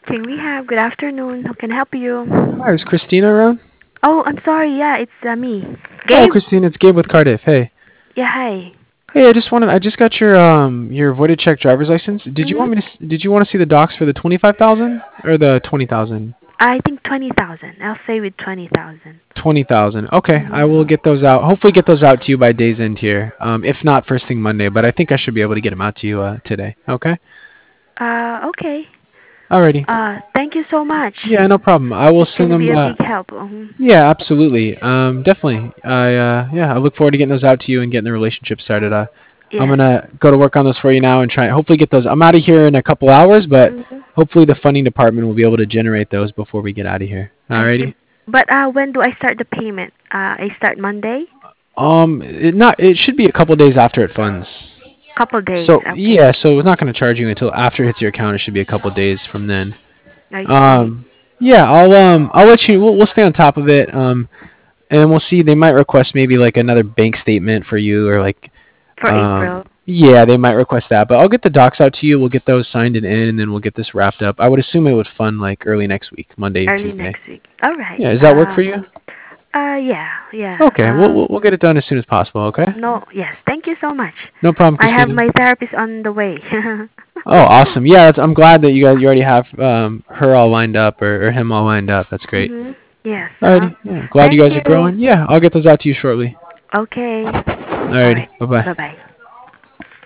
King Rehab, good afternoon. How can I help you? Hi, is Christina around? Oh, I'm sorry. Yeah, it's me. Oh, Gabe? Christina, it's Gabe with Cardiff. Hey. Yeah, hi. Hey, I just got your voided check driver's license. Mhm. Did you want to see the docs for the 25,000 or the 20,000? I think 20,000. I'll say with 20,000. 20,000. Okay, I will Mhm. get those out. Hopefully get those out to you by day's end here. If not first thing Monday, but I think I should be able to get them out to you today. Okay? Okay. Alrighty. Thank you so much. Yeah, no problem. I will It's send gonna be them a big help. Mhm. yeah, absolutely. Definitely. I look forward to getting those out to you and getting the relationship started. I'm Yes. gonna go to work on those for you now and try hopefully get those. I'm out of here in a couple hours, but Mhm. hopefully the funding department will be able to generate those before we get out of here. I see. Alrighty. But when do I start the payment? I start Monday. It should be a couple days after it funds. Couple days. So Okay. yeah, so it's not gonna charge you until after it hits your account. It should be a couple days from then. I see. Um, yeah, I'll let you. We'll stay on top of it. And we'll see. They might request maybe like another bank statement for you, or like, For April. yeah, they might request that. But I'll get the docs out to you. We'll get those signed and in, and then we'll get this wrapped up. I would assume it would fund like early next week, Monday, Early Tuesday. next week. All right. Yeah, does that work for you? Yeah, yeah. Okay, we'll get it done as soon as possible. Okay. No, yes. Thank you so much. No problem, I have Christina. my therapist on the way. Oh, awesome. Yeah, I'm glad that you already have her all lined up or him all lined up. That's great. Mhm. Yes. Alrighty. Yeah, glad you Thank guys are you. growing. Yeah, I'll get those out to you shortly. Okay. All Alrighty. right. Bye bye. Bye bye.